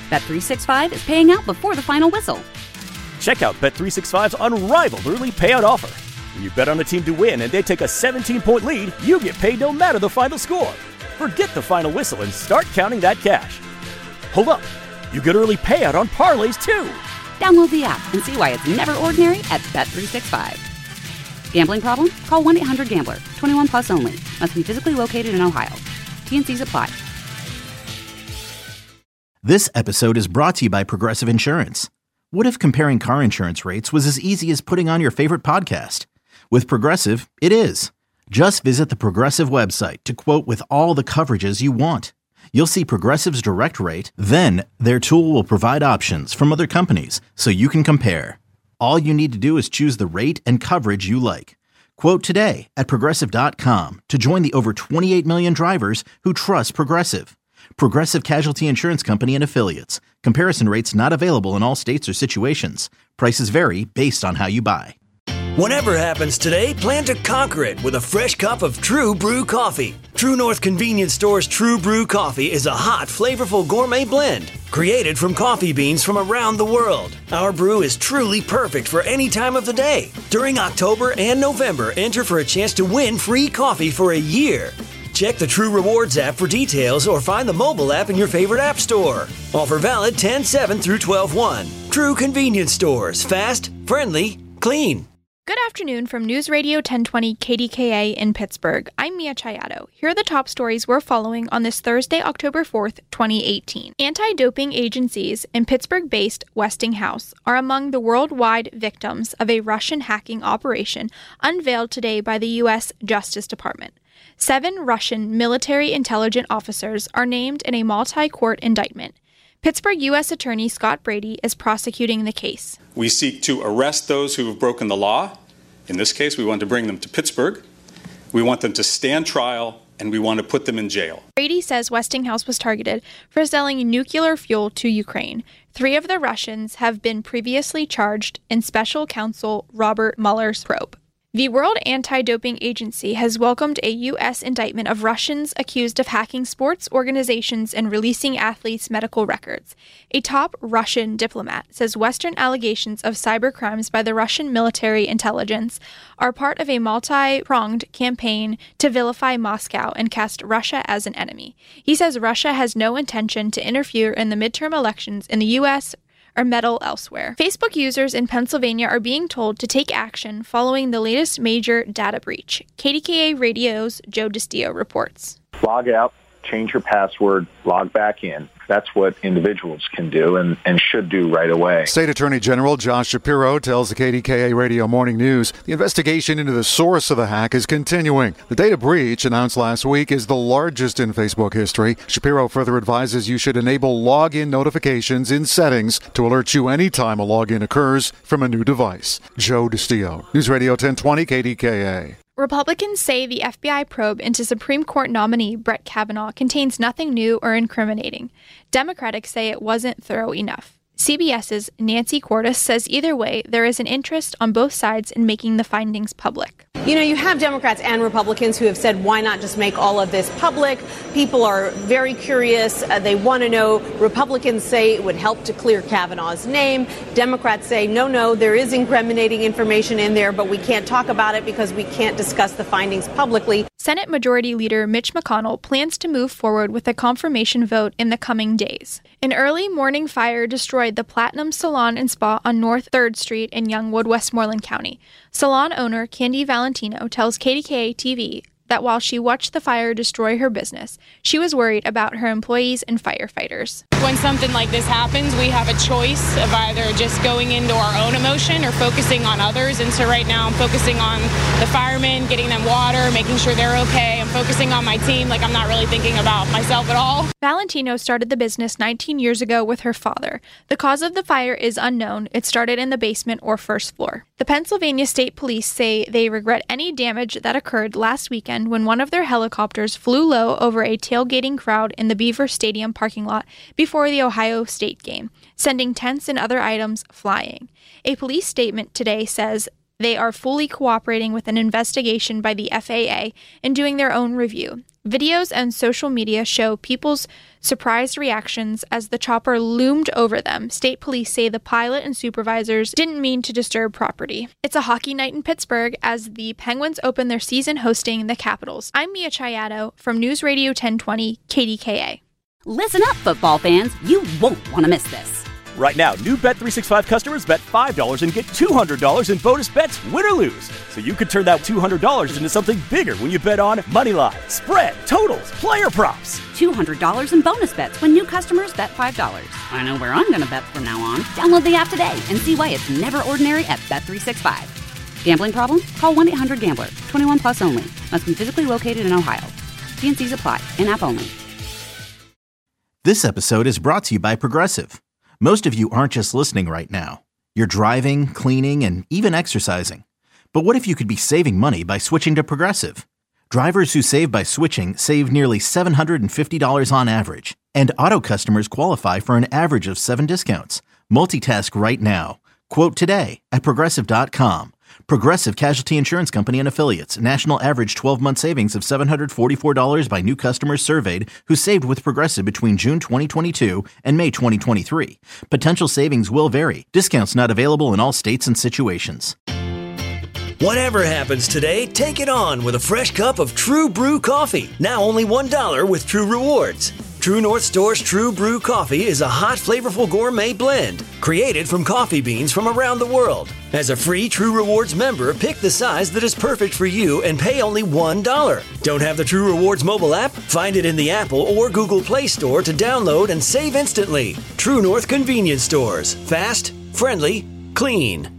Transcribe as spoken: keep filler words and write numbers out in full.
Bet three sixty-five is paying out before the final whistle. Check out Bet three sixty-five's unrivaled early payout offer. When you bet on a team to win and they take a seventeen-point lead, you get paid no matter the final score. Forget the final whistle and start counting that cash. Hold up. You get early payout on parlays, too. Download the app and see why it's never ordinary at Bet three sixty-five. Gambling problem? Call one eight hundred gambler. twenty-one plus only. Must be physically located in Ohio. T N Cs apply. This episode is brought to you by Progressive Insurance. What if comparing car insurance rates was as easy as putting on your favorite podcast? With Progressive, it is. Just visit the Progressive website to quote with all the coverages you want. You'll see Progressive's direct rate, then their tool will provide options from other companies so you can compare. All you need to do is choose the rate and coverage you like. Quote today at Progressive dot com to join the over twenty-eight million drivers who trust Progressive. Progressive Casualty Insurance Company and Affiliates. Comparison rates not available in all states or situations. Prices vary based on how you buy. Whatever happens today, plan to conquer it with a fresh cup of True Brew coffee. True North Convenience Store's True Brew coffee is a hot, flavorful gourmet blend created from coffee beans from around the world. Our brew is truly perfect for any time of the day. During October and November, enter for a chance to win free coffee for a year. Check the True Rewards app for details or find the mobile app in your favorite app store. Offer valid ten seven through twelve one. True Convenience Stores. Fast, friendly, clean. Good afternoon from News Radio ten twenty K D K A in Pittsburgh. I'm Mia Chiato. Here are the top stories we're following on this Thursday, October fourth, twenty eighteen. Anti-doping agencies and Pittsburgh-based Westinghouse are among the worldwide victims of a Russian hacking operation unveiled today by the U S Justice Department. Seven Russian military intelligence officers are named in a multi-court indictment. Pittsburgh U S Attorney Scott Brady is prosecuting the case. We seek to arrest those who have broken the law. In this case, we want to bring them to Pittsburgh. We want them to stand trial, and we want to put them in jail. Brady says Westinghouse was targeted for selling nuclear fuel to Ukraine. Three of the Russians have been previously charged in special counsel Robert Mueller's probe. The World Anti-Doping Agency has welcomed a U S indictment of Russians accused of hacking sports organizations and releasing athletes' medical records. A top Russian diplomat says Western allegations of cybercrimes by the Russian military intelligence are part of a multi-pronged campaign to vilify Moscow and cast Russia as an enemy. He says Russia has no intention to interfere in the midterm elections in the U S or meddle elsewhere. Facebook users in Pennsylvania are being told to take action following the latest major data breach. K D K A Radio's Joe DiStio reports. Log out, change your password, log back in. That's what individuals can do and, and should do right away. State Attorney General Josh Shapiro tells the K D K A Radio Morning News the investigation into the source of the hack is continuing. The data breach announced last week is the largest in Facebook history. Shapiro further advises you should enable login notifications in settings to alert you anytime a login occurs from a new device. Joe DiStio, News Radio ten twenty K D K A. Republicans say the F B I probe into Supreme Court nominee Brett Kavanaugh contains nothing new or incriminating. Democrats say it wasn't thorough enough. CBS's Nancy Cordes says either way, there is an interest on both sides in making the findings public. You know, you have Democrats and Republicans who have said, why not just make all of this public? People are very curious. Uh, they want to know. Republicans say it would help to clear Kavanaugh's name. Democrats say, no, no, there is incriminating information in there, but we can't talk about it because we can't discuss the findings publicly. Senate Majority Leader Mitch McConnell plans to move forward with a confirmation vote in the coming days. An early morning fire destroyed the Platinum Salon and Spa on North third Street in Youngwood, Westmoreland County. Salon owner Candy Valentino tells K D K A T V that while she watched the fire destroy her business, she was worried about her employees and firefighters. When something like this happens, we have a choice of either just going into our own emotion or focusing on others. And so right now I'm focusing on the firemen, getting them water, making sure they're okay. I'm focusing on my team, like I'm not really thinking about myself at all. Valentino started the business nineteen years ago with her father. The cause of the fire is unknown. It started in the basement or first floor. The Pennsylvania State Police say they regret any damage that occurred last weekend when one of their helicopters flew low over a tailgating crowd in the Beaver Stadium parking lot before the Ohio State game, sending tents and other items flying. A police statement today says they are fully cooperating with an investigation by the F A A and doing their own review. Videos and social media show people's surprised reactions as the chopper loomed over them. State police say the pilot and supervisors didn't mean to disturb property. It's a hockey night in Pittsburgh as the Penguins open their season hosting the Capitals. I'm Mia Chiato from News Radio ten twenty K D K A. Listen up, football fans. You won't want to miss this. Right now, new Bet three sixty-five customers bet five dollars and get two hundred dollars in bonus bets, win or lose. So you could turn that two hundred dollars into something bigger when you bet on money line, spread, totals, player props. two hundred dollars in bonus bets when new customers bet five dollars. I know where I'm going to bet from now on. Download the app today and see why it's never ordinary at Bet three sixty-five. Gambling problem? Call one eight hundred gambler. twenty-one plus only. Must be physically located in Ohio. T and C's apply. In-app only. This episode is brought to you by Progressive. Most of you aren't just listening right now. You're driving, cleaning, and even exercising. But what if you could be saving money by switching to Progressive? Drivers who save by switching save nearly seven hundred fifty dollars on average. And auto customers qualify for an average of seven discounts. Multitask right now. Quote today at Progressive dot com. Progressive Casualty Insurance Company and Affiliates. National average twelve-month savings of seven hundred forty-four dollars by new customers surveyed who saved with Progressive between June twenty twenty-two and May twenty twenty-three. Potential savings will vary. Discounts not available in all states and situations. Whatever happens today, take it on with a fresh cup of True Brew coffee. Now only one dollar with True Rewards. True North Store's True Brew Coffee is a hot, flavorful gourmet blend created from coffee beans from around the world. As a free True Rewards member, pick the size that is perfect for you and pay only one dollar. Don't have the True Rewards mobile app? Find it in the Apple or Google Play Store to download and save instantly. True North Convenience Stores. Fast, friendly, clean.